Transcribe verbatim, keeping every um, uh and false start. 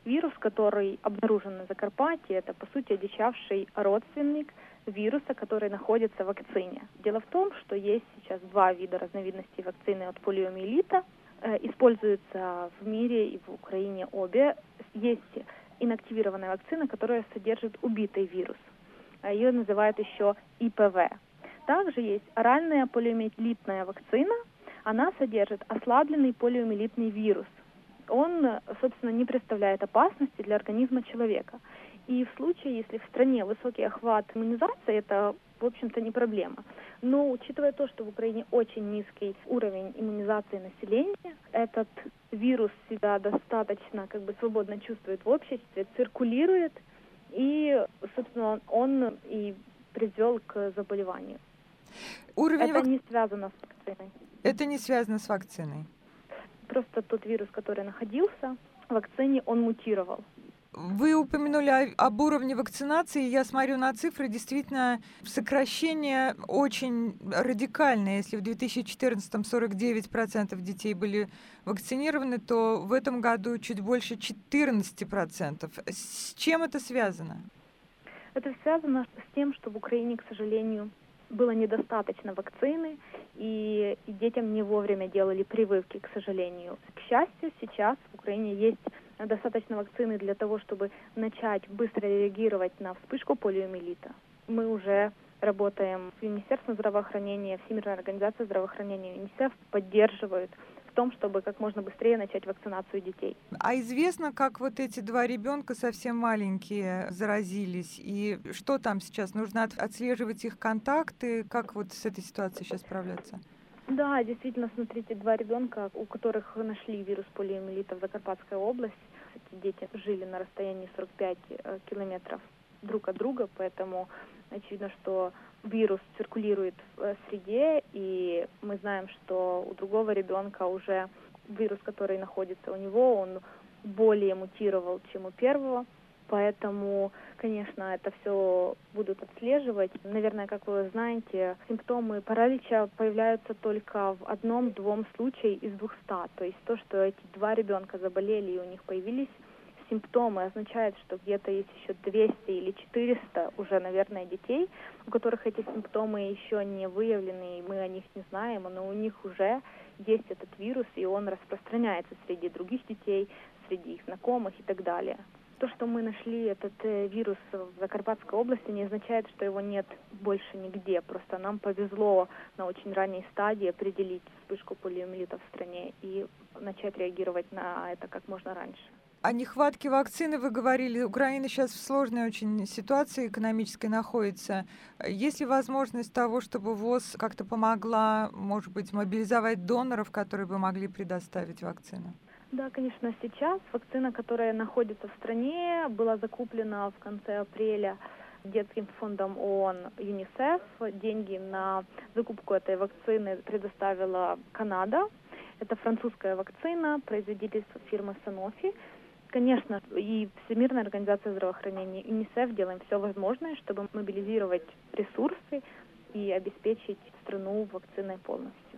Вирус, который обнаружен на Закарпатье, это, по сути, одичавший родственник вируса, который находится в вакцине. Дело в том, что есть сейчас два вида разновидностей вакцины от полиомиелита. Э, используются в мире и в Украине обе. Есть инактивированная вакцина, которая содержит убитый вирус. Ее называют еще И П В. Также есть оральная полиомиелитная вакцина. Она содержит ослабленный полиомиелитный вирус. Он, собственно, не представляет опасности для организма человека. И в случае, если в стране высокий охват иммунизации, это, в общем-то, не проблема. Но учитывая то, что в Украине очень низкий уровень иммунизации населения, этот вирус себя достаточно как бы свободно чувствует в обществе, циркулирует, и, собственно, он и привел к заболеванию. Уровень Это вак... не связано с вакциной. Это не связано с вакциной. Просто тот вирус, который находился в вакцине, он мутировал. Вы упомянули об уровне вакцинации. Я смотрю на цифры. Действительно, сокращение очень радикальное. Если в две тысячи четырнадцатом сорок девять процентов детей были вакцинированы, то в этом году чуть больше четырнадцать процентов. С чем это связано? Это связано с тем, что в Украине, к сожалению, было недостаточно вакцины, и, и детям не вовремя делали прививки, к сожалению. К счастью, сейчас в Украине есть достаточно вакцины для того, чтобы начать быстро реагировать на вспышку полиомиелита. Мы уже работаем с Министерством здравоохранения, Всемирная организация здравоохранения, ЮНИСЕФ поддерживают в том, чтобы как можно быстрее начать вакцинацию детей. А известно, как вот эти два ребенка совсем маленькие заразились? И что там сейчас? Нужно отслеживать их контакты? Как вот с этой ситуацией сейчас справляться? Да, действительно, смотрите, два ребенка, у которых нашли вирус полиомиелита в Закарпатской области. Эти дети жили на расстоянии сорок пять километров друг от друга, поэтому очевидно, что вирус циркулирует в среде, и мы знаем, что у другого ребенка уже вирус, который находится у него, он более мутировал, чем у первого. Поэтому, конечно, это все будут отслеживать. Наверное, как вы знаете, симптомы паралича появляются только в одном-двум случае из двухсот. То есть то, что эти два ребенка заболели и у них появились симптомы, означает, что где-то есть еще двести или четыреста уже, наверное, детей, у которых эти симптомы еще не выявлены, и мы о них не знаем, но у них уже есть этот вирус, и он распространяется среди других детей, среди их знакомых и так далее. То, что мы нашли этот э, вирус в Закарпатской области, не означает, что его нет больше нигде. Просто нам повезло на очень ранней стадии определить вспышку полиомиелита в стране и начать реагировать на это как можно раньше. О нехватке вакцины вы говорили. Украина сейчас в сложной очень ситуации экономической находится. Есть ли возможность того, чтобы ВОЗ как-то помогла, может быть, мобилизовать доноров, которые бы могли предоставить вакцину? Да, конечно, сейчас вакцина, которая находится в стране, была закуплена в конце апреля детским фондом ООН ЮНИСЕФ. Деньги на закупку этой вакцины предоставила Канада. Это французская вакцина, производительство фирмы Sanofi. Конечно, и Всемирная организация здравоохранения, ЮНИСЕФ делаем все возможное, чтобы мобилизировать ресурсы и обеспечить страну вакциной полностью.